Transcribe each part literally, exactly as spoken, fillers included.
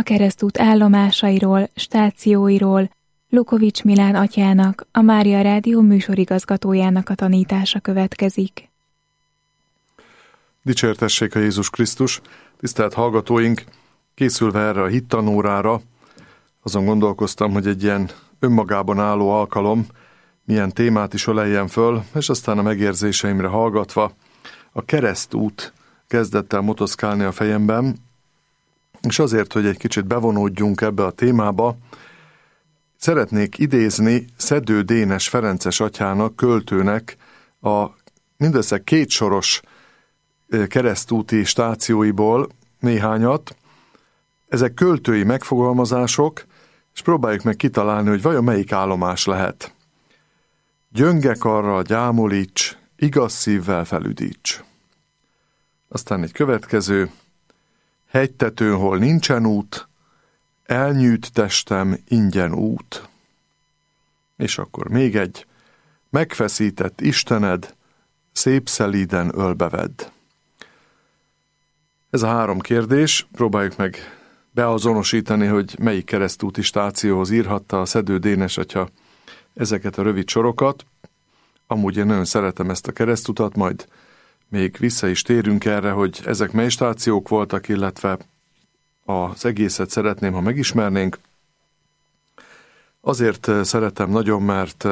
a keresztút állomásairól, stációiról, Lukovics Milán atyának, a Mária Rádió műsorigazgatójának a tanítása következik. Dicsértessék a Jézus Krisztus! Tisztelt hallgatóink! Készülve erre a hittanórára, azon gondolkoztam, hogy egy ilyen önmagában álló alkalom milyen témát is öleljen föl, és aztán a megérzéseimre hallgatva a keresztút kezdett el motoszkálni a fejemben, és azért, hogy egy kicsit bevonódjunk ebbe a témába, szeretnék idézni Szedő Dénes Ferences atyának, költőnek a mindössze kétsoros keresztúti stációiból néhányat. Ezek költői megfogalmazások, és próbáljuk meg kitalálni, hogy vajon melyik állomás lehet. Gyönge karral gyámolíts, igaz szívvel felüdíts. Aztán egy következő. Hegytetőn, hol nincsen út, elnyűjt testem ingyen út. És akkor még egy. Megfeszített Istened, szép szelíden ölbevedd. Ez a három kérdés, próbáljuk meg beazonosítani, hogy melyik keresztúti stációhoz írhatta a Szedő Dénes atya ezeket a rövid sorokat. Amúgy én nagyon szeretem ezt a keresztutat, majd még vissza is térünk erre, hogy ezek mely stációk voltak, illetve az egészet szeretném, ha megismernénk. Azért szeretem nagyon, mert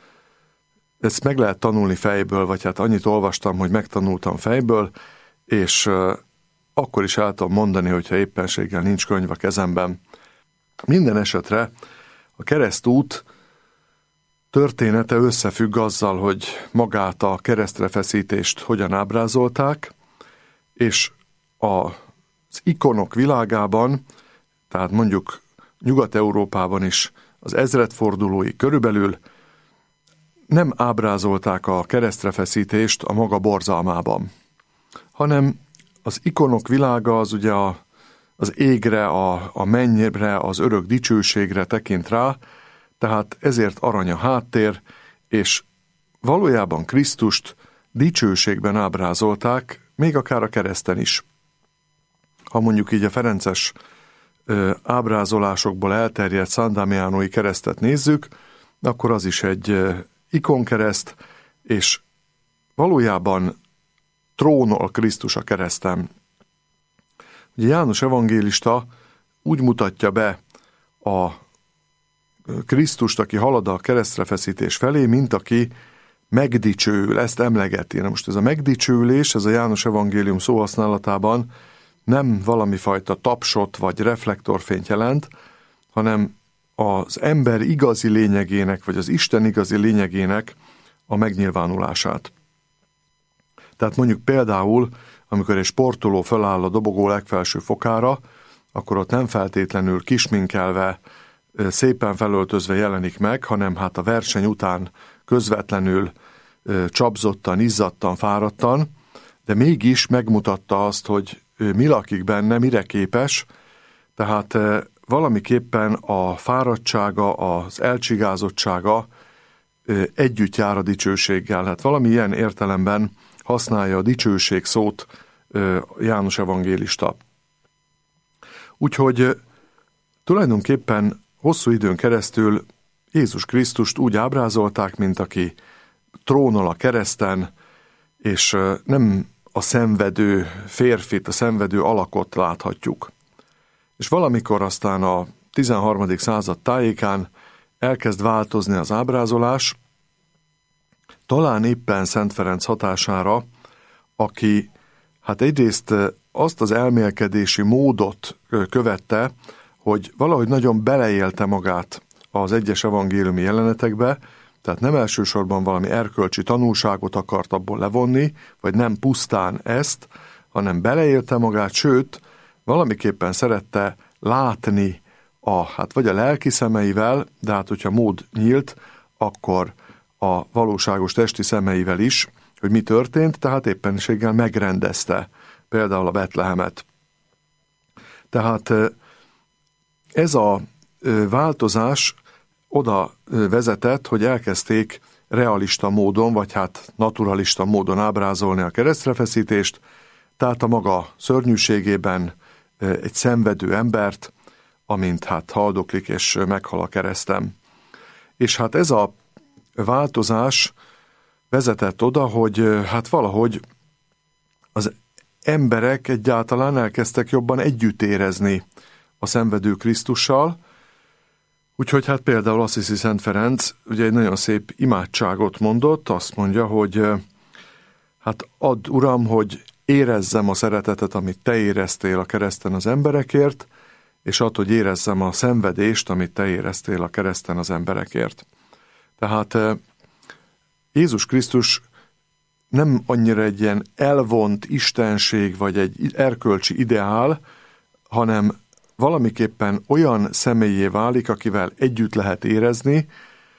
ezt meg lehet tanulni fejből, vagy hát annyit olvastam, hogy megtanultam fejből, és akkor is el tudom mondani, hogyha éppenséggel nincs könyv a kezemben. Minden esetre a keresztút története összefügg azzal, hogy magát a keresztrefeszítést hogyan ábrázolták, és az ikonok világában, tehát mondjuk Nyugat-Európában is az ezredfordulói körülbelül nem ábrázolták a keresztrefeszítést a maga borzalmában, hanem az ikonok világa az ugye a, az égre, a, a mennyre, az örök dicsőségre tekint rá, tehát ezért arany a háttér, és valójában Krisztust dicsőségben ábrázolták, még akár a kereszten is. Ha mondjuk így a ferences ö, ábrázolásokból elterjedt San Damianói keresztet nézzük, akkor az is egy ö, ikonkereszt, és valójában trónol Krisztus a kereszten. Ugye János evangélista úgy mutatja be a Krisztust, aki halad a keresztrefeszítés felé, mint aki megdicsőül, ezt emlegeti. Na most ez a megdicsőülés, ez a János evangélium szóhasználatában nem valami fajta tapsot vagy reflektorfényt jelent, hanem az ember igazi lényegének, vagy az Isten igazi lényegének a megnyilvánulását. Tehát mondjuk például, amikor egy sportoló feláll a dobogó legfelső fokára, akkor ott nem feltétlenül kisminkelve, szépen felöltözve jelenik meg, hanem hát a verseny után közvetlenül csapzottan, izzadtan, fáradtan, de mégis megmutatta azt, hogy mi lakik benne, mire képes, tehát valamiképpen a fáradtsága, az elcsigázottsága együtt jár a dicsőséggel. Hát valami ilyen értelemben használja a dicsőség szót János evangélista. Úgyhogy tulajdonképpen hosszú időn keresztül Jézus Krisztust úgy ábrázolták, mint aki trónol a kereszten, és nem a szenvedő férfit, a szenvedő alakot láthatjuk. És valamikor aztán a tizenharmadik század tájékán elkezd változni az ábrázolás, talán éppen Szent Ferenc hatására, aki hát egyrészt azt az elmélkedési módot követte, hogy valahogy nagyon beleélte magát az egyes evangéliumi jelenetekbe, tehát nem elsősorban valami erkölcsi tanulságot akart abból levonni, vagy nem pusztán ezt, hanem beleélte magát, sőt, valamiképpen szerette látni a, hát vagy a lelki szemeivel, de hát hogyha mód nyílt, akkor a valóságos testi szemeivel is, hogy mi történt, tehát éppenséggel megrendezte például a Betlehemet. Tehát ez a változás oda vezetett, hogy elkezdték realista módon, vagy hát naturalista módon ábrázolni a keresztrefeszítést, tehát a maga szörnyűségében egy szenvedő embert, amint hát haldoklik és meghal a kereszten. És hát ez a változás vezetett oda, hogy hát valahogy az emberek egyáltalán elkezdtek jobban együtt érezni a szenvedő Krisztussal, úgyhogy hát például Assisi Szent Ferenc ugye egy nagyon szép imádságot mondott, azt mondja, hogy hát add, Uram, hogy érezzem a szeretetet, amit te éreztél a kereszten az emberekért, és add, hogy érezzem a szenvedést, amit te éreztél a kereszten az emberekért. Tehát Jézus Krisztus nem annyira egy ilyen elvont istenség, vagy egy erkölcsi ideál, hanem valamiképpen olyan személyé válik, akivel együtt lehet érezni,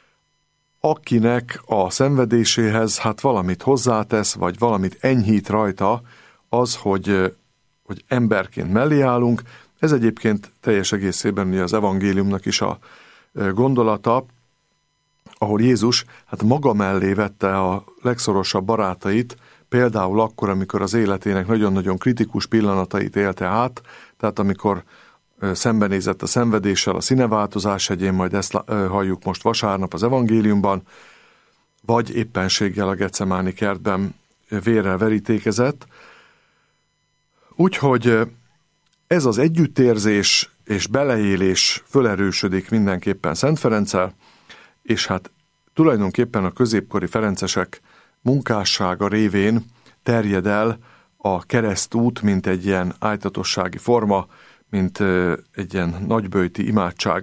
akinek a szenvedéséhez hát valamit hozzátesz, vagy valamit enyhít rajta az, hogy, hogy emberként mellé állunk. Ez egyébként teljes egészében az evangéliumnak is a gondolata, ahol Jézus hát maga mellé vette a legszorosabb barátait, például akkor, amikor az életének nagyon-nagyon kritikus pillanatait élte át, tehát amikor szembenézett a szenvedéssel a színeváltozás hegyén, majd ezt halljuk most vasárnap az evangéliumban, vagy éppenséggel a Getsemáni kertben vérrel verítékezett. Úgyhogy ez az együttérzés és beleélés fölerősödik mindenképpen Szent Ferenccel, és hát tulajdonképpen a középkori ferencesek munkássága révén terjed el a keresztút, mint egy ilyen ájtatossági forma, mint egy ilyen nagyböjti imádság.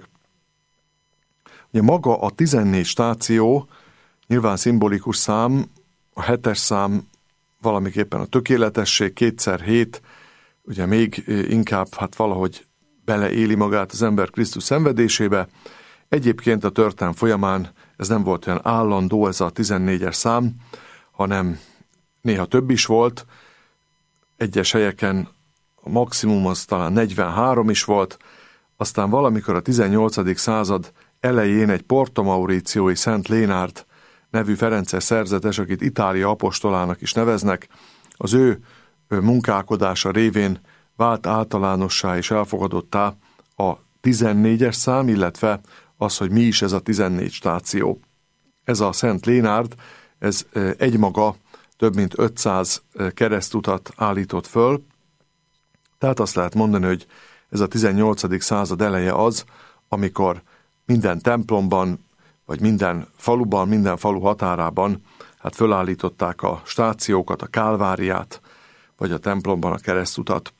Ugye maga a tizennégy stáció, nyilván szimbolikus szám, a hetes szám valamiképpen a tökéletesség, kétszer hét, ugye még inkább hát valahogy beleéli magát az ember Krisztus szenvedésébe. Egyébként a történelem folyamán ez nem volt olyan állandó, ez a tizennégyes szám, hanem néha több is volt, egyes helyeken a maximum az talán negyvenhárom is volt, aztán valamikor a tizennyolcadik század elején egy Porto Mauriciói Szent Lénárd nevű ferences szerzetes, akit Itália apostolának is neveznek, az ő munkálkodása révén vált általánossá és elfogadottá a tizennégyes szám, illetve az, hogy mi is ez a tizennégy stáció. Ez a Szent Lénárd, ez egymaga több mint ötszáz keresztutat állított föl, tehát azt lehet mondani, hogy ez a tizennyolcadik század eleje az, amikor minden templomban, vagy minden faluban, minden falu határában hát fölállították a stációkat, a kálváriát, vagy a templomban a keresztutat.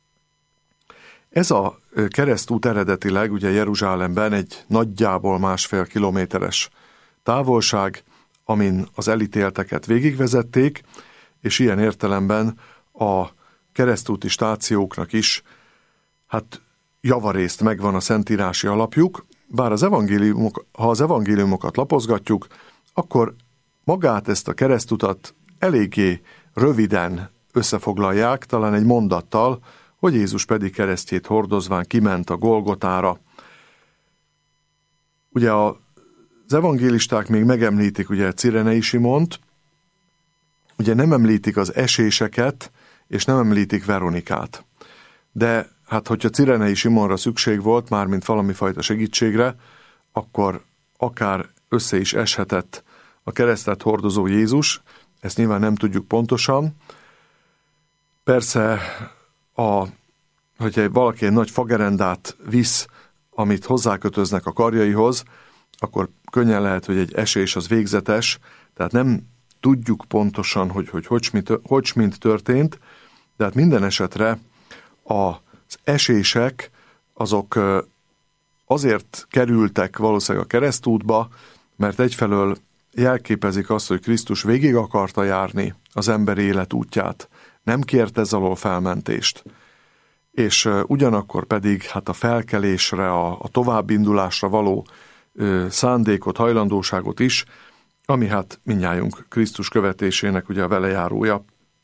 Ez a keresztút eredetileg ugye Jeruzsálemben egy nagyjából másfél kilométeres távolság, amin az elítélteket végigvezették, és ilyen értelemben a keresztúti stációknak is hát javarészt megvan a szentírási alapjuk, bár az evangéliumok, ha az evangéliumokat lapozgatjuk, akkor magát ezt a keresztutat eléggé röviden összefoglalják, talán egy mondattal, hogy Jézus pedig keresztjét hordozván kiment a Golgotára. Ugye az evangélisták még megemlítik ugye Cirenei Simont, ugye nem említik az eséseket, és nem említik Veronikát. De hát, hogyha Cirenei Simonra szükség volt, mármint valami fajta segítségre, akkor akár össze is eshetett a keresztet hordozó Jézus, ezt nyilván nem tudjuk pontosan. Persze, a, hogyha valaki egy nagy fagerendát visz, amit hozzákötöznek a karjaihoz, akkor könnyen lehet, hogy egy esés az végzetes, tehát nem tudjuk pontosan, hogy hogy, hogy, hogy, hogy mint történt, de hát minden esetre az esések azok azért kerültek valószínűleg a keresztútba, mert egyfelől jelképezik azt, hogy Krisztus végig akarta járni az emberi élet útját, nem kért ez alól felmentést, és ugyanakkor pedig hát a felkelésre, a, a továbbindulásra való ö, szándékot, hajlandóságot is, ami hát mindnyájunk Krisztus követésének ugye a velejárója.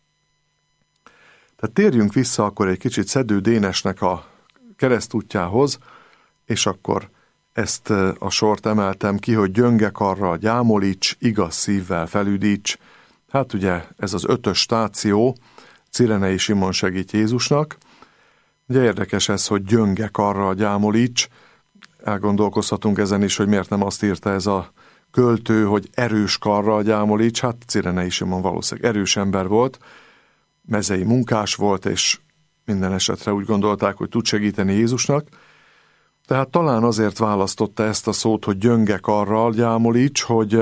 Tehát térjünk vissza akkor egy kicsit Szedő Dénesnek a keresztútjához, és akkor ezt a sort emeltem ki, hogy gyönge karral gyámolíts, igaz szívvel felüdíts. Hát ugye ez az ötös stáció, Cirenei Simon segít Jézusnak. Ugye érdekes ez, hogy gyönge karral gyámolíts. Elgondolkozhatunk ezen is, hogy miért nem azt írta ez a költő, hogy erős karral gyámolíts. Hát Cirenei Simon valószínűleg erős ember volt, mezei munkás volt, és minden esetre úgy gondolták, hogy tud segíteni Jézusnak. Tehát talán azért választotta ezt a szót, hogy gyönge karral gyámolíts, hogy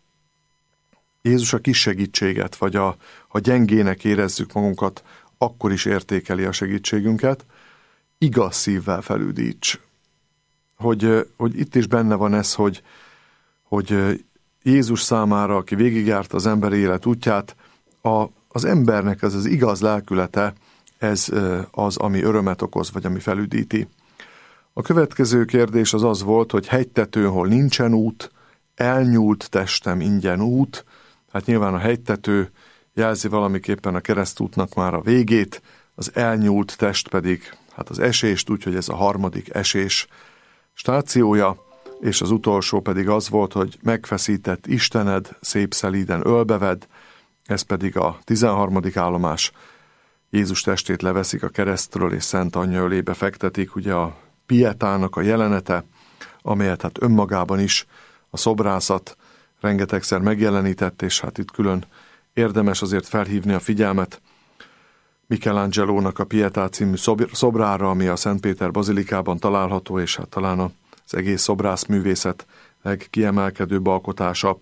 Jézus a kis segítséget, vagy a, ha gyengének érezzük magunkat, akkor is értékeli a segítségünket, igaz szívvel felüdíts. Hogy, hogy itt is benne van ez, hogy, hogy Jézus számára, aki végigjárta az ember élet útját, a, az embernek ez az igaz lelkülete, ez az, ami örömet okoz, vagy ami felüdíti. A következő kérdés az az volt, hogy hegytetőn, hol nincsen út, elnyúlt testem ingyen út. Hát nyilván a hegytető jelzi valamiképpen a keresztútnak már a végét, az elnyúlt test pedig hát az esést, úgyhogy ez a harmadik esés stációja, és az utolsó pedig az volt, hogy megfeszített Istened, szép szelíden ölbeved, ez pedig a tizenharmadik állomás. Jézus testét leveszik a keresztről, és Szent Anyja ölébe fektetik, ugye a pietának a jelenete, amelyet hát önmagában is a szobrászat rengetegszer megjelenített, és hát itt külön érdemes azért felhívni a figyelmet Michelangelónak a Pietà című szobrára, ami a Szent Péter bazilikában található, és hát talán az egész szobrászművészet legkiemelkedőbb alkotása.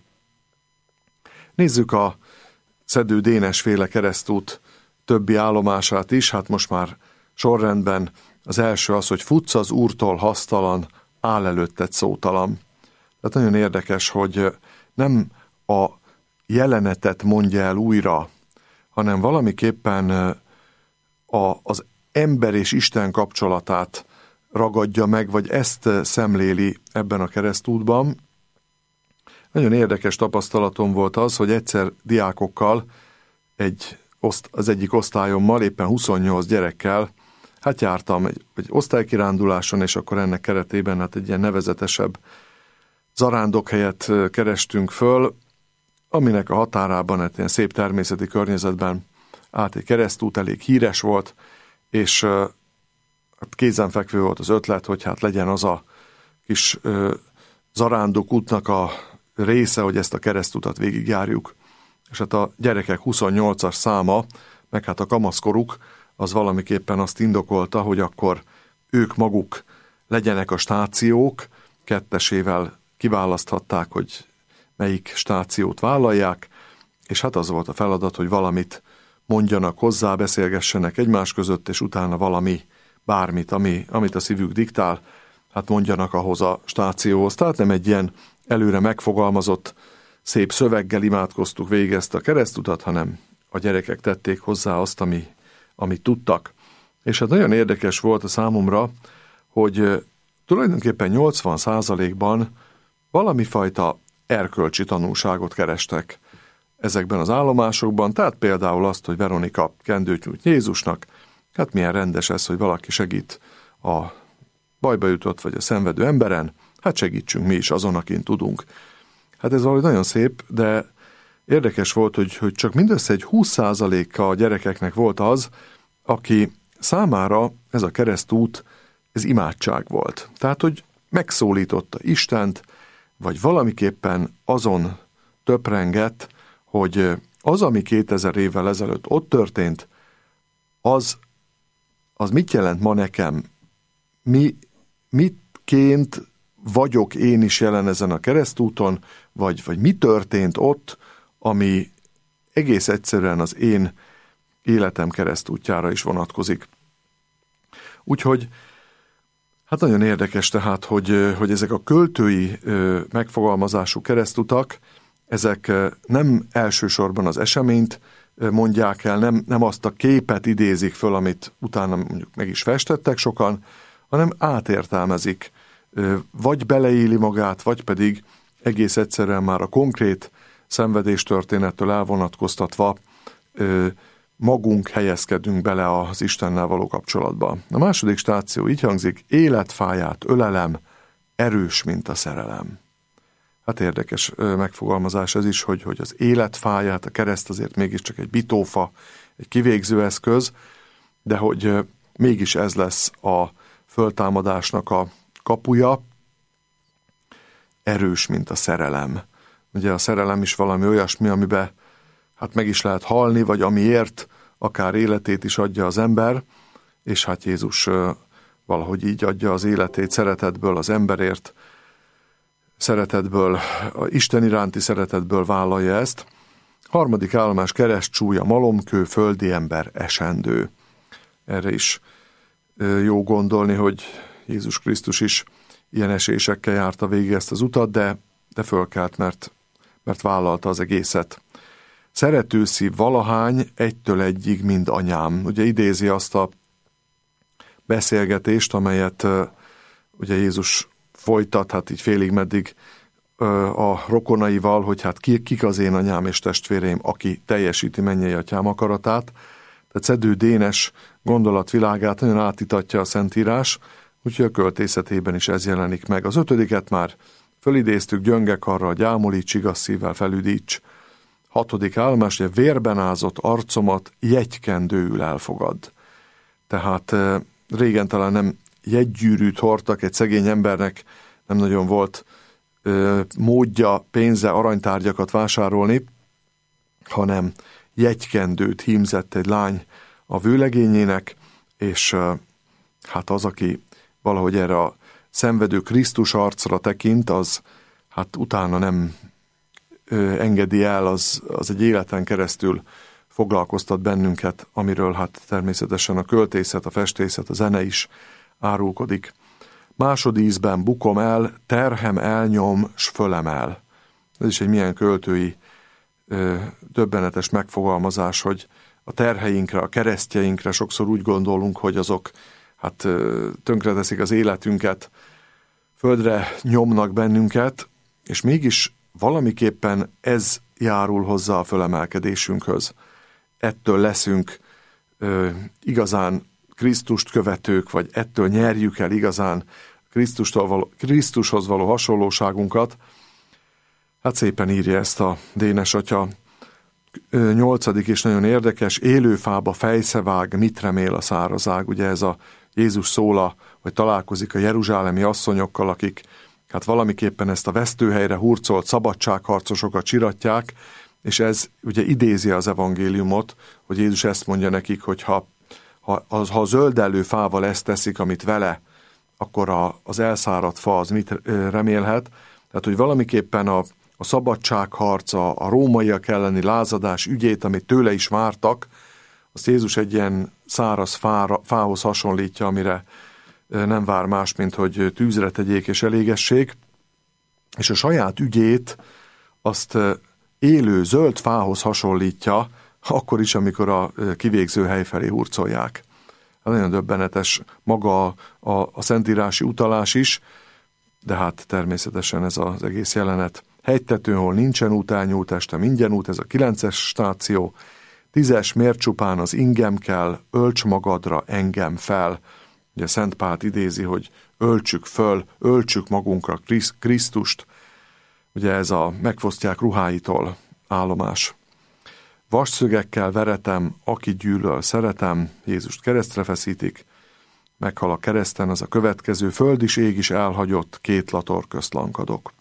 Nézzük a Szedő Dénes féle keresztút többi állomását is, hát most már sorrendben az első az, hogy futsz az Úrtól hasztalan, áll előtted szótalan. Tehát nagyon érdekes, hogy nem a jelenetet mondja el újra, hanem valamiképpen a, az ember és Isten kapcsolatát ragadja meg, vagy ezt szemléli ebben a keresztútban. Nagyon érdekes tapasztalatom volt az, hogy egyszer diákokkal, egy, az egyik osztályommal, éppen huszonnyolc gyerekkel, hát jártam egy, egy osztálykiránduláson, és akkor ennek keretében hát egy ilyen nevezetesebb zarándokhelyet kerestünk föl, aminek a határában egy ilyen szép természeti környezetben állt egy keresztút, elég híres volt, és hát kézenfekvő volt az ötlet, hogy hát legyen az a kis ö, zarándok útnak a része, hogy ezt a keresztutat végigjárjuk. És hát a gyerekek huszonnyolcas száma, meg hát a kamaszkoruk, az valamiképpen azt indokolta, hogy akkor ők maguk legyenek a stációk, kettesével kiválaszthatták, hogy melyik stációt vállalják, és hát az volt a feladat, hogy valamit mondjanak hozzá, beszélgessenek egymás között, és utána valami, bármit, ami, amit a szívük diktál, hát mondjanak ahhoz a stációhoz. Tehát nem egy ilyen előre megfogalmazott szép szöveggel imádkoztuk végig ezt a keresztutat, hanem a gyerekek tették hozzá azt, ami, amit tudtak. És hát nagyon érdekes volt a számomra, hogy tulajdonképpen nyolcvan százalékban valami fajta erkölcsi tanulságot kerestek ezekben az állomásokban, tehát például azt, hogy Veronika kendőt nyújt Jézusnak, hát milyen rendes ez, hogy valaki segít a bajba jutott vagy a szenvedő emberen, hát segítsünk mi is azon, akin tudunk. Hát ez valahogy nagyon szép, de érdekes volt, hogy, hogy csak mindössze egy húsz százaléka a gyerekeknek volt az, aki számára ez a keresztút, ez imádság volt. Tehát, hogy megszólította Istent, vagy valamiképpen azon töprengett, hogy az, ami kétezer évvel ezelőtt ott történt, az, az mit jelent ma nekem? Mi, mitként vagyok én is jelen ezen a keresztúton, vagy, vagy mi történt ott, ami egész egyszerűen az én életem keresztútjára is vonatkozik. Úgyhogy hát nagyon érdekes tehát, hogy, hogy ezek a költői megfogalmazású keresztutak, ezek nem elsősorban az eseményt mondják el, nem, nem azt a képet idézik föl, amit utána mondjuk meg is festettek sokan, hanem átértelmezik, vagy beleéli magát, vagy pedig egész egyszerűen már a konkrét szenvedéstörténettől elvonatkoztatva magunk helyezkedünk bele az Istennel való kapcsolatba. A második stáció így hangzik: életfáját ölelem, erős, mint a szerelem. Hát érdekes megfogalmazás ez is, hogy, hogy az életfáját, a kereszt azért mégiscsak egy bitófa, egy kivégző eszköz, de hogy mégis ez lesz a föltámadásnak a kapuja, erős, mint a szerelem. Ugye a szerelem is valami olyasmi, amiben hát meg is lehet halni, vagy amiért akár életét is adja az ember, és hát Jézus valahogy így adja az életét szeretetből az emberért, szeretetből, Isten iránti szeretetből vállalja ezt. Harmadik állomás, keresztcsúlya, malomkő, földi ember, esendő. Erre is jó gondolni, hogy Jézus Krisztus is ilyen esésekkel járta végig ezt az utat, de, de fölkelt, mert, mert vállalta az egészet. Szeretőszív valahány, egytől egyig, mind anyám. Ugye idézi azt a beszélgetést, amelyet uh, ugye Jézus folytat, hát így félig meddig uh, a rokonaival, hogy hát ki, kik az én anyám és testvéreim, aki teljesíti mennyei atyám akaratát. Tehát Szedő Dénes gondolatvilágát nagyon átítatja a Szentírás, úgyhogy a költészetében is ez jelenik meg. Az ötödiket már fölidéztük, gyöngekarral gyámolíts, igaz szívvel felüdíts. Hatodik állomás, hogy vérben ázott arcomat jegykendőül elfogad. Tehát régen talán nem jegygyűrűt hordtak, egy szegény embernek nem nagyon volt módja, pénze, aranytárgyakat vásárolni, hanem jegykendőt hímzett egy lány a vőlegényének, és hát az, aki valahogy erre a szenvedő Krisztus arcra tekint, az hát utána nem ö, engedi el, az, az egy életen keresztül foglalkoztat bennünket, amiről hát természetesen a költészet, a festészet, a zene is árulkodik. Másodízben bukom el, terhem elnyom, s fölemel. Ez is egy milyen költői ö, döbbenetes megfogalmazás, hogy a terheinkre, a keresztjeinkre sokszor úgy gondolunk, hogy azok hát tönkreteszik az életünket, földre nyomnak bennünket, és mégis valamiképpen ez járul hozzá a fölemelkedésünkhöz. Ettől leszünk ö, igazán Krisztust követők, vagy ettől nyerjük el igazán Krisztustól való, Krisztushoz való hasonlóságunkat. Hát szépen írja ezt a Dénes atya. Nyolcadik és nagyon érdekes, élő fába fejszevág, mit remél a szárazág. Ugye ez a Jézus szóla, hogy találkozik a jeruzsálemi asszonyokkal, akik hát valamiképpen ezt a vesztőhelyre hurcolt szabadságharcosokat csiratják, és ez ugye idézi az evangéliumot, hogy Jézus ezt mondja nekik, hogy ha, ha, az, ha a zöldellő fával ezt teszik, amit vele, akkor a, az elszáradt fa az mit remélhet. Tehát, hogy valamiképpen a, a szabadságharca, a rómaiak elleni lázadás ügyét, amit tőle is vártak, azt Jézus egy ilyen száraz fára, fához hasonlítja, amire nem vár más, mint hogy tűzre tegyék és elégessék, és a saját ügyét azt élő zöld fához hasonlítja, akkor is, amikor a kivégző hely felé hurcolják. Hát nagyon döbbenetes maga a, a, a szentírási utalás is, de hát természetesen ez az egész jelenet. Hegytetőn, hol nincsen út, elnyújt este mindjen út, ez a kilences stáció. Tízes, miért csupán az ingem kell, ölts magadra engem fel. Ugye Szent Pált idézi, hogy öltsük föl, öltsük magunkra Krisztust. Ugye ez a megfosztják ruháitól állomás. Vasszögekkel veretem, aki gyűlöl, szeretem, Jézust keresztre feszítik, meghal a kereszten, az a következő, föld is, ég is elhagyott, két lator közt lankadok.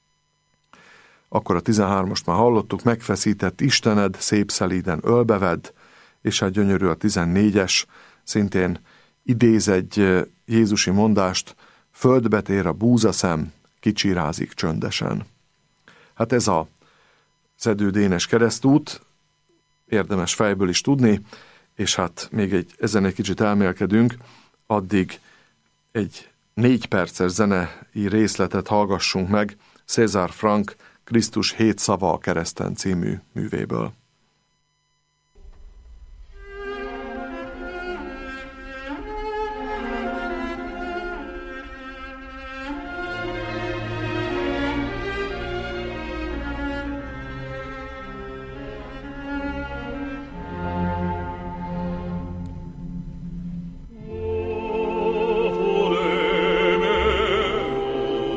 Akkor a tizenhármast már hallottuk, megfeszített Istened, szép szelíden ölbeved, és hát gyönyörű a tizennégyes, szintén idéz egy jézusi mondást, földbe tér a búzaszem, kicsirázik csöndesen. Hát ez a Szedő Dénes keresztút, érdemes fejből is tudni, és hát még egy, ezen egy kicsit elmélkedünk, addig egy négy perces zenei részletet hallgassunk meg César Franck Krisztus hét szava a kereszten című művéből.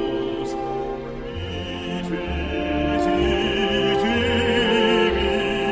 Thank you.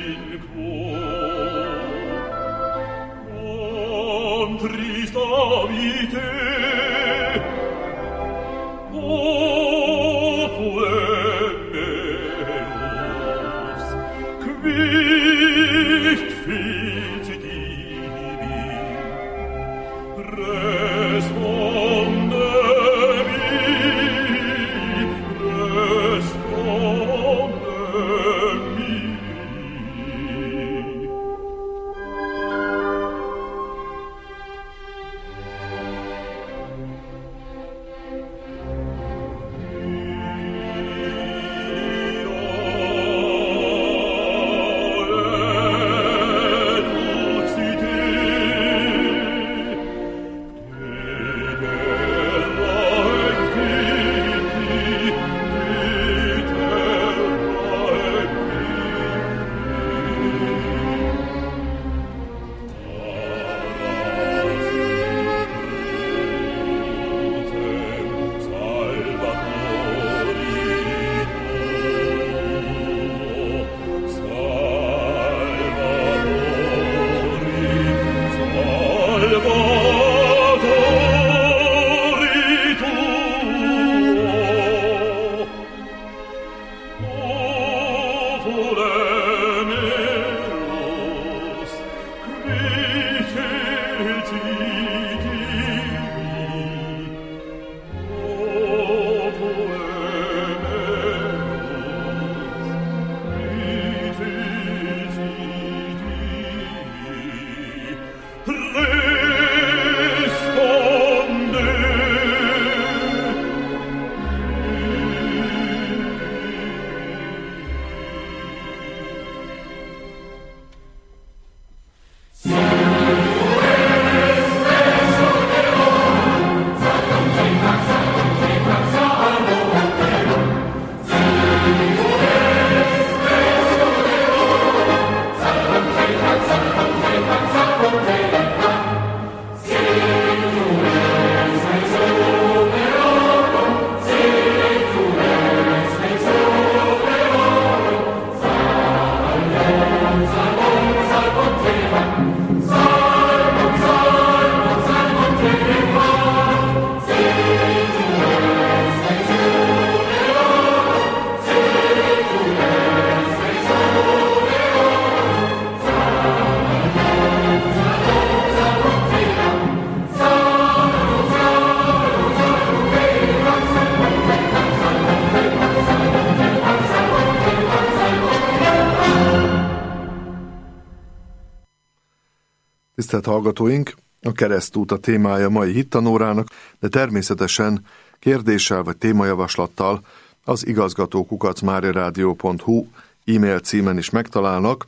Tisztelt hallgatóink, a Keresztút a témája mai hittanórának, de természetesen kérdéssel vagy témajavaslattal az igazgató kukac mariaradio pont hu e-mail címen is megtalálnak.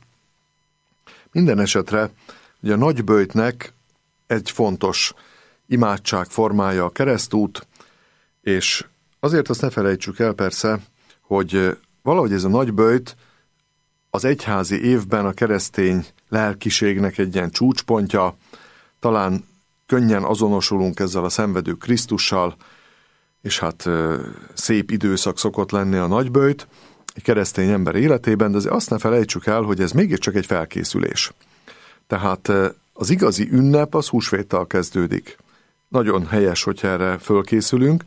Minden esetre ugye a nagyböjtnek egy fontos imádság formája a keresztút, és azért azt ne felejtsük el persze, hogy valahogy ez a nagyböjt az egyházi évben a keresztény lelkiségnek egy ilyen csúcspontja, talán könnyen azonosulunk ezzel a szenvedő Krisztussal, és hát szép időszak szokott lenni a nagyböjt egy keresztény ember életében, de azért azt ne felejtsük el, hogy ez mégiscsak egy felkészülés. Tehát az igazi ünnep az húsvéttal kezdődik. Nagyon helyes, hogyha erre fölkészülünk,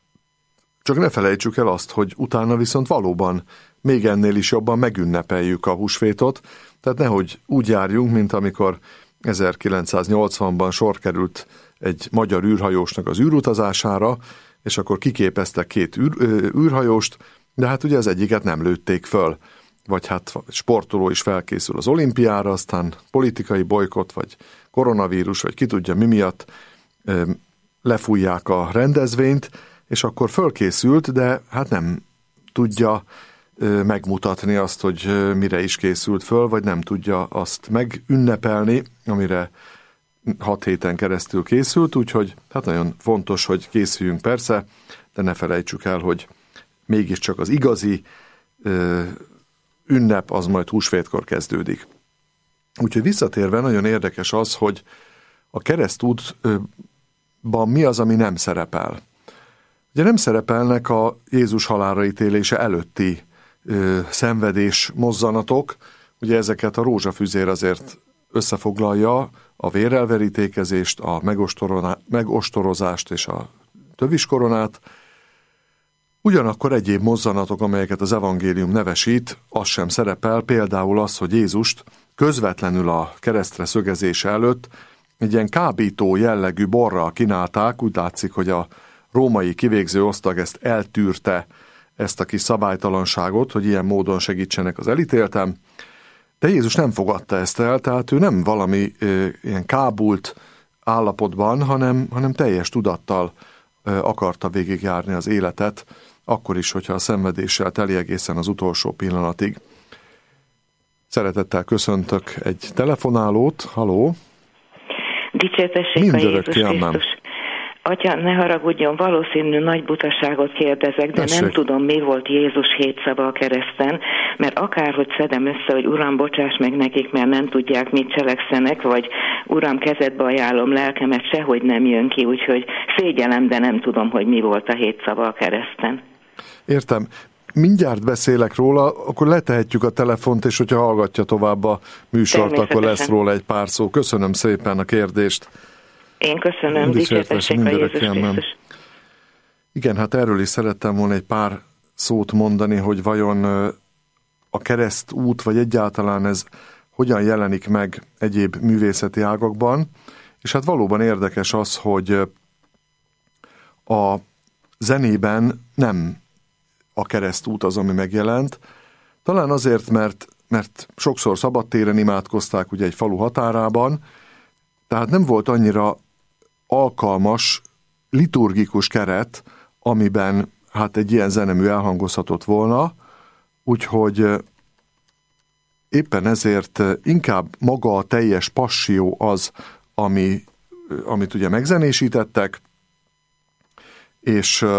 csak ne felejtsük el azt, hogy utána viszont valóban még ennél is jobban megünnepeljük a húsvétot, tehát nehogy úgy járjunk, mint amikor ezerkilencszáznyolcvanban sor került egy magyar űrhajósnak az űrutazására, és akkor kiképeztek két űr, űrhajóst, de hát ugye az egyiket nem lőtték föl, vagy hát sportoló is felkészül az olimpiára, aztán politikai bolykott, vagy koronavírus, vagy ki tudja mi miatt lefújják a rendezvényt, és akkor fölkészült, de hát nem tudja megmutatni azt, hogy mire is készült föl, vagy nem tudja azt megünnepelni, amire hat héten keresztül készült, úgyhogy hát nagyon fontos, hogy készüljünk persze, de ne felejtsük el, hogy mégiscsak az igazi ö, ünnep az majd húsvétkor kezdődik. Úgyhogy visszatérve nagyon érdekes az, hogy a keresztútban mi az, ami nem szerepel. Ugye nem szerepelnek a Jézus halálra ítélése előtti ö, szenvedés mozzanatok, ugye ezeket a rózsafüzér azért összefoglalja, a vérelverítékezést, a megostorozást és a töviskoronát. Ugyanakkor egyéb mozzanatok, amelyeket az evangélium nevesít, az sem szerepel, például az, hogy Jézust közvetlenül a keresztre szögezése előtt egy ilyen kábító jellegű borral kínálták, úgy látszik, hogy a római kivégző osztag ezt eltűrte, ezt a kis szabálytalanságot, hogy ilyen módon segítsenek az elítéltem, de Jézus nem fogadta ezt el, tehát ő nem valami ö, ilyen kábult állapotban, hanem, hanem teljes tudattal ö, akarta végigjárni az életet, akkor is, hogyha a szenvedéssel teli egészen az utolsó pillanatig. Szeretettel köszöntök egy telefonálót. Halló! Dicsértessék a Jézus Krisztus! Atya, ne haragudjon, valószínű nagy butaságot kérdezek, de Tessék. Nem tudom, mi volt Jézus hét szava a kereszten, mert akárhogy szedem össze, hogy Uram, bocsáss meg nekik, mert nem tudják, mit cselekszenek, vagy Uram, kezedbe ajánlom lelkemet, sehogy nem jön ki, úgyhogy szégyellem, de nem tudom, hogy mi volt a hét szava a kereszten. Értem. Mindjárt beszélek róla, akkor letehetjük a telefont, és hogyha hallgatja tovább a műsort, akkor lesz róla egy pár szó. Köszönöm szépen a kérdést. Én köszönöm, dicsértessék a Jézus Krisztus. Igen, hát erről is szerettem volna egy pár szót mondani, hogy vajon a keresztút, vagy egyáltalán ez hogyan jelenik meg egyéb művészeti ágakban. És hát valóban érdekes az, hogy a zenében nem a keresztút az, ami megjelent. Talán azért, mert, mert sokszor szabadtéren imádkozták ugye egy falu határában, tehát nem volt annyira alkalmas, liturgikus keret, amiben hát egy ilyen zenemű elhangozhatott volna, úgyhogy éppen ezért inkább maga a teljes passió az, ami, amit ugye megzenésítettek, és,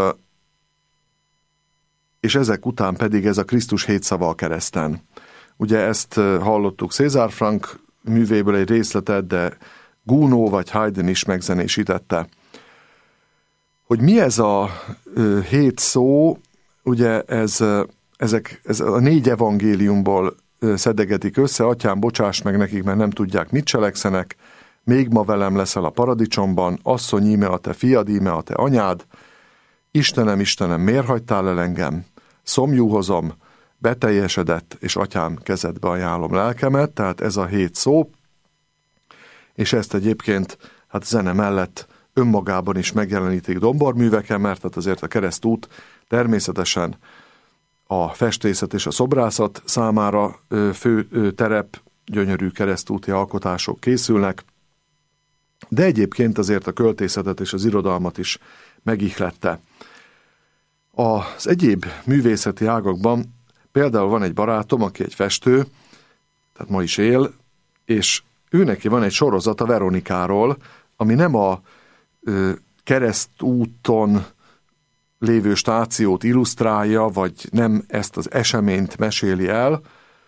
és ezek után pedig ez a Krisztus hét szava a kereszten. Ugye ezt hallottuk César Frank művéből egy részletet, de Gounod vagy Haydn is megzenésítette. Hogy mi ez a ö, hét szó, ugye ez, ezek, ez a négy evangéliumból ö, szedegetik össze, Atyám, bocsáss meg nekik, mert nem tudják, mit cselekszenek, még ma velem leszel a paradicsomban, asszony, íme a te fiad, íme a te anyád, Istenem, Istenem, miért hagytál el engem? Szomjúhozom, beteljesedett, és Atyám, kezedbe ajánlom lelkemet, tehát ez a hét szó, és ezt egyébként hát zene mellett önmagában is megjelenítik domborműveken, mert hát azért a keresztút természetesen a festészet és a szobrászat számára fő terep, gyönyörű keresztúti alkotások készülnek, de egyébként azért a költészetet és az irodalmat is megihlette. Az egyéb művészeti ágakban például van egy barátom, aki egy festő, tehát ma is él, és ő neki van egy sorozata Veronikáról, ami nem a ö, keresztúton lévő stációt illusztrálja, vagy nem ezt az eseményt meséli el,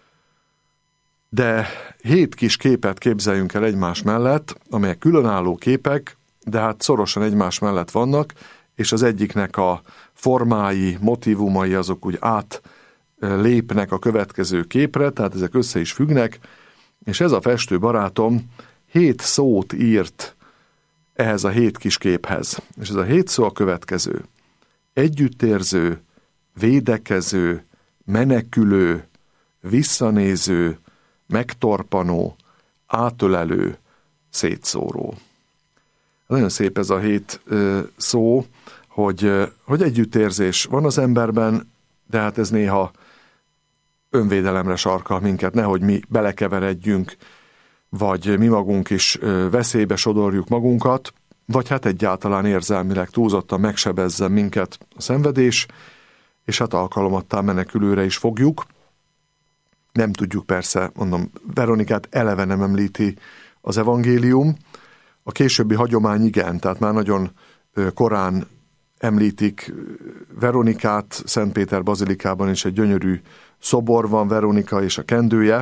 de hét kis képet képzeljünk el egymás mellett, amelyek különálló képek, de hát szorosan egymás mellett vannak, és az egyiknek a formái, motívumai azok úgy átlépnek a következő képre, tehát ezek össze is függnek, és ez a festő barátom hét szót írt ehhez a hét kis képhez. És ez a hét szó a következő. Együttérző, védekező, menekülő, visszanéző, megtorpanó, átölelő, szétszóró. Nagyon szép ez a hét ö, szó, hogy, hogy együttérzés van az emberben, de hát ez néha önvédelemre sarkal minket, nehogy mi belekeveredjünk, vagy mi magunk is veszélybe sodorjuk magunkat, vagy hát egyáltalán érzelmileg túlzottan megsebezzen minket a szenvedés, és hát alkalomattá menekülőre is fogjuk. Nem tudjuk persze, mondom, Veronikát eleve nem említi az evangélium, a későbbi hagyomány igen, tehát már nagyon korán említik Veronikát, Szentpéter bazilikában is egy gyönyörű szobor van, Veronika és a kendője,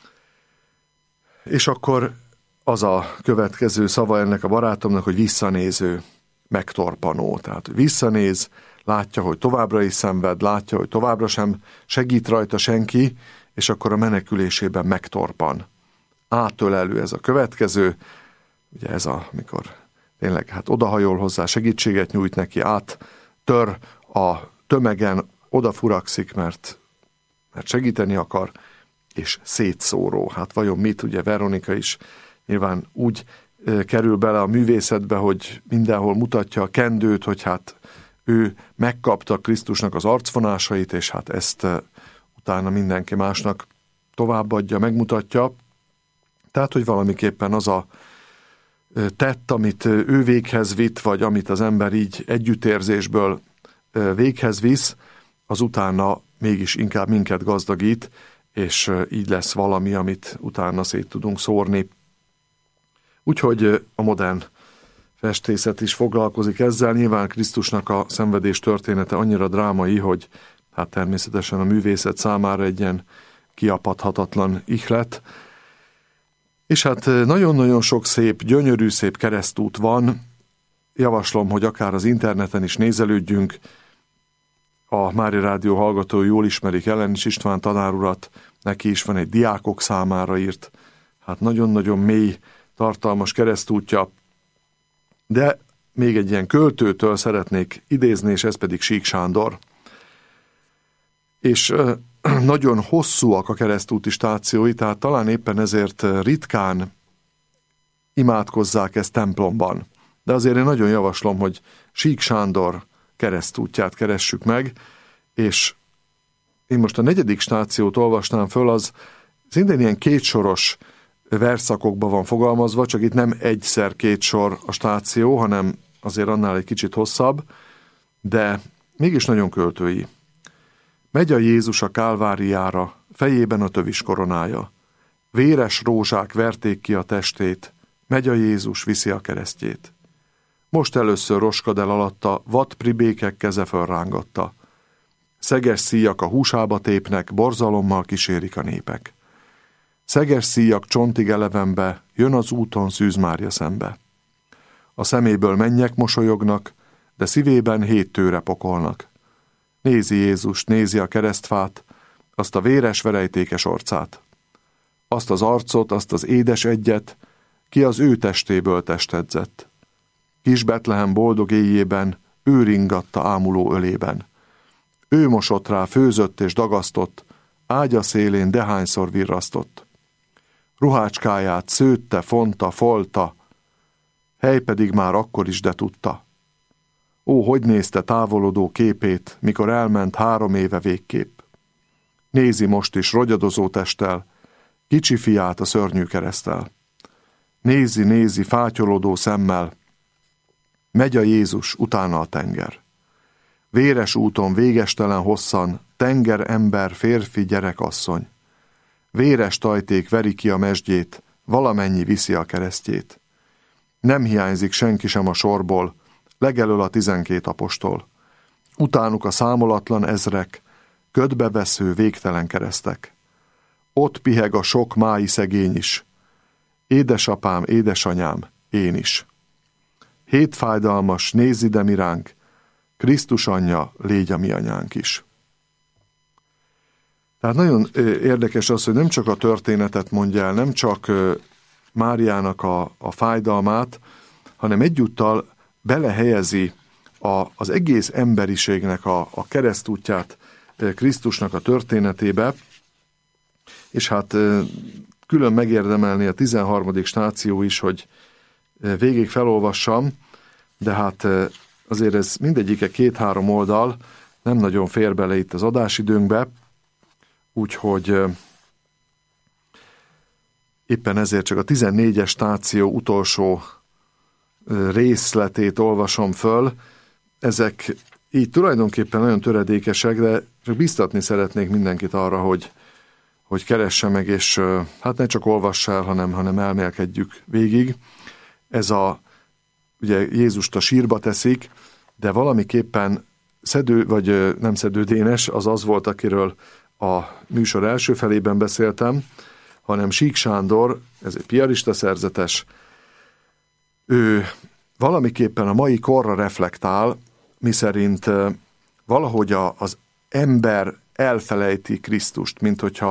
és akkor az a következő szava ennek a barátomnak, hogy visszanéző, megtorpanó. Tehát visszanéz, látja, hogy továbbra is szenved, látja, hogy továbbra sem segít rajta senki, és akkor a menekülésében megtorpan. Átölelő ez a következő, ugye ez a, mikor tényleg hát odahajol hozzá, segítséget nyújt neki, áttör a tömegen, odafurakszik, mert, mert segíteni akar, és szétszóró. Hát vajon mit, ugye Veronika is nyilván úgy e, kerül bele a művészetbe, hogy mindenhol mutatja a kendőt, hogy hát ő megkapta Krisztusnak az arcvonásait, és hát ezt e, utána mindenki másnak továbbadja, megmutatja. Tehát, hogy valamiképpen az a e, tett, amit ő véghez vitt, vagy amit az ember így együttérzésből e, véghez visz, az utána mégis inkább minket gazdagít, és így lesz valami, amit utána szét tudunk szórni. Úgyhogy a modern festészet is foglalkozik ezzel. Nyilván Krisztusnak a szenvedés története annyira drámai, hogy hát természetesen a művészet számára egy ilyen kiapadhatatlan ihlet. És hát nagyon-nagyon sok szép, gyönyörű, szép keresztút van. Javaslom, hogy akár az interneten is nézelődjünk. A Mária Rádió hallgatói jól ismerik Ellenis István tanárurat, neki is van egy diákok számára írt, hát nagyon-nagyon mély, tartalmas keresztútja, de még egy ilyen költőtől szeretnék idézni, és ez pedig Sík Sándor. És nagyon hosszúak a keresztúti stációi, tehát talán éppen ezért ritkán imádkozzák ezt templomban. De azért én nagyon javaslom, hogy Sík Sándor keresztútját keressük meg, és én most a negyedik stációt olvasnám föl, az szintén ilyen kétsoros versszakokban van fogalmazva, csak itt nem egyszer két sor a stáció, hanem azért annál egy kicsit hosszabb, de mégis nagyon költői. Megy a Jézus a Kálváriára, fejében a tövis koronája. Véres rózsák verték ki a testét, megy a Jézus, viszi a keresztjét. Most először roskad el alatta, vadpribékek keze fölrángatta. Szeges szíjak a húsába tépnek, borzalommal kísérik a népek. Szeges szíjak csontig elevenbe, jön az úton Szűz Mária szembe. A szeméből mennyek mosolyognak, de szívében hét tőre pokolnak. Nézi Jézus, nézi a keresztfát, azt a véres verejtékes orcát. Azt az arcot, azt az édes egyet, ki az ő testéből testedzett. Kis Betlehem boldog éjjében, ő ringatta ámuló ölében. Ő mosott rá, főzött és dagasztott, ágya szélén dehányszor virrasztott. Ruhácskáját szőtte, fonta, folta, hely pedig már akkor is de tudta. Ó, hogy nézte távolodó képét, mikor elment három éve végképp. Nézi most is rogyadozó testtel, kicsi fiát a szörnyű kereszttel. Nézi, nézi fátyolodó szemmel, megy a Jézus, utána a tenger. Véres úton, végestelen hosszan, tenger, ember, férfi, gyerek, asszony. Véres tajték veri ki a mesdjét, valamennyi viszi a keresztjét. Nem hiányzik senki sem a sorból, legelől a tizenkét apostol. Utánuk a számolatlan ezrek, ködbe vesző végtelen keresztek. Ott piheg a sok mái szegény is. Édesapám, édesanyám, én is. Hét fájdalmas, nézz ide mi ránk, Krisztus anyja, légy a mi anyánk is. Tehát nagyon érdekes az, hogy nem csak a történetet mondja el, nem csak Máriának a, a fájdalmát, hanem egyúttal belehelyezi a, az egész emberiségnek a, a keresztútját Krisztusnak a történetébe, és hát külön megérdemelni a tizenharmadik stáció is, hogy végig felolvassam, de hát azért ez mindegyike két-három oldal, nem nagyon fér bele itt az adásidőnkbe, úgyhogy éppen ezért csak a tizennégyes stáció utolsó részletét olvasom föl. Ezek így tulajdonképpen nagyon töredékesek, de csak biztatni szeretnék mindenkit arra, hogy, hogy keresse meg, és hát ne csak olvassa el, hanem, hanem elmélkedjük végig. Ez a, ugye Jézust a sírba teszik, de valamiképpen Szedő, vagy nem Szedő Dénes, az az volt, akiről a műsor első felében beszéltem, hanem Sík Sándor, ez egy piarista szerzetes, ő valamiképpen a mai korra reflektál, miszerint valahogy a, az ember elfelejti Krisztust, mint hogyha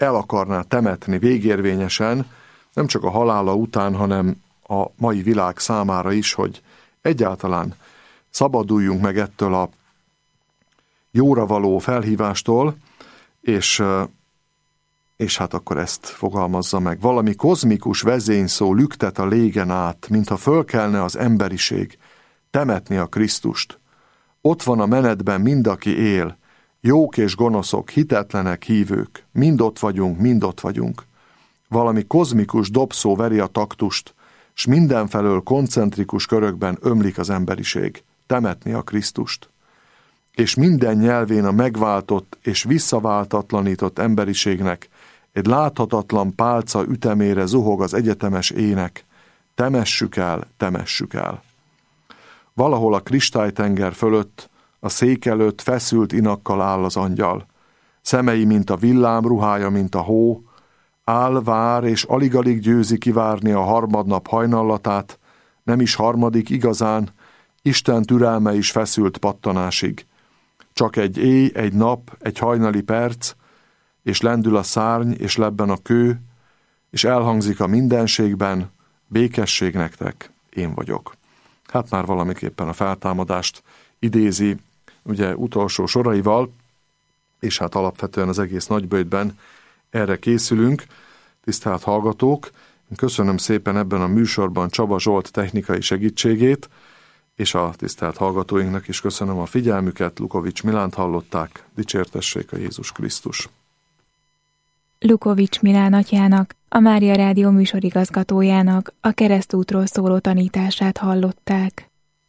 el akarná temetni végérvényesen, nem csak a halála után, hanem a mai világ számára is, hogy egyáltalán szabaduljunk meg ettől a jóra való felhívástól, és, és hát akkor ezt fogalmazza meg. Valami kozmikus vezényszó lüktet a légen át, mintha fölkelne az emberiség, temetni a Krisztust. Ott van a menetben mind, aki él, jók és gonoszok, hitetlenek, hívők, mind ott vagyunk, mind ott vagyunk. Valami kozmikus dobszó veri a taktust, s mindenfelől koncentrikus körökben ömlik az emberiség, temetni a Krisztust. És minden nyelvén a megváltott és visszaváltatlanított emberiségnek egy láthatatlan pálca ütemére zuhog az egyetemes ének, temessük el, temessük el. Valahol a kristálytenger fölött, a szék előtt feszült inakkal áll az angyal. Szemei, mint a villám, ruhája, mint a hó, áll, vár, és alig-alig győzi kivárni a harmadnap hajnallatát, nem is harmadik igazán, Isten türelme is feszült pattanásig. Csak egy éj, egy nap, egy hajnali perc, és lendül a szárny, és lebben a kő, és elhangzik a mindenségben, békesség nektek, én vagyok. Hát már valamiképpen a feltámadást idézi, ugye utolsó soraival, és hát alapvetően az egész nagyböjtben erre készülünk. Tisztelt hallgatók, köszönöm szépen ebben a műsorban Csaba Zsolt technikai segítségét, és a tisztelt hallgatóinknak is köszönöm a figyelmüket. Lukovics Milánt hallották, dicsértessék a Jézus Krisztus. Lukovics Milán atyának, a Mária Rádió műsorigazgatójának a keresztútról szóló tanítását hallották.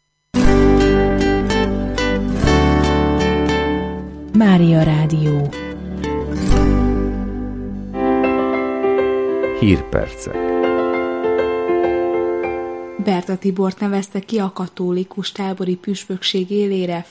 Mária Rádió Hírpercek. Berta Tibort nevezte ki a katolikus tábori püspökség élére